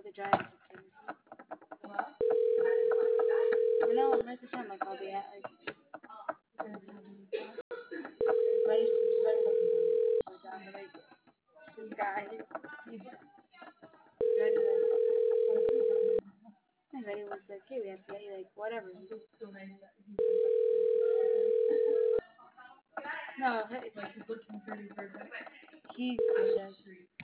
the Giants team. No, I'm not the time like I'll be at like ready this guy. Ready was like, hey, we have to get you like whatever. No, he just